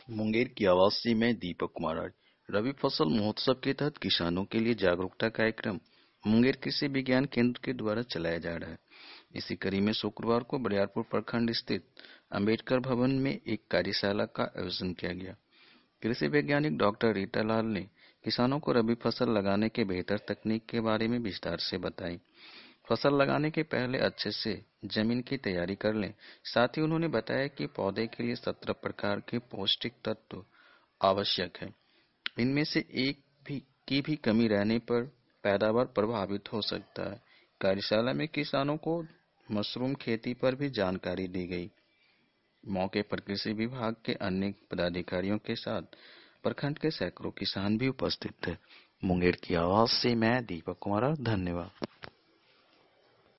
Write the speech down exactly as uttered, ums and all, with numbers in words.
मुंगेर की आवाज से मैं दीपक कुमार आज। रबी फसल महोत्सव के तहत किसानों के लिए जागरूकता कार्यक्रम मुंगेर कृषि विज्ञान केंद्र के द्वारा चलाया जा रहा है। इसी कड़ी में शुक्रवार को बरियारपुर प्रखंड स्थित अंबेडकर भवन में एक कार्यशाला का आयोजन किया गया। कृषि वैज्ञानिक डॉक्टर रीता लाल ने किसानों को रबी फसल लगाने के बेहतर तकनीक के बारे में विस्तार से बताई। फसल लगाने के पहले अच्छे से जमीन की तैयारी कर लें। साथ ही उन्होंने बताया कि पौधे के लिए सत्रह प्रकार के पौष्टिक तत्व आवश्यक है। इनमें से एक भी की भी कमी रहने पर पैदावार प्रभावित हो सकता है। कार्यशाला में किसानों को मशरूम खेती पर भी जानकारी दी गई। मौके पर कृषि विभाग के अन्य पदाधिकारियों के साथ प्रखंड के सैकड़ों किसान भी उपस्थित थे। मुंगेर की आवाज से मैं दीपक कुमार, धन्यवाद।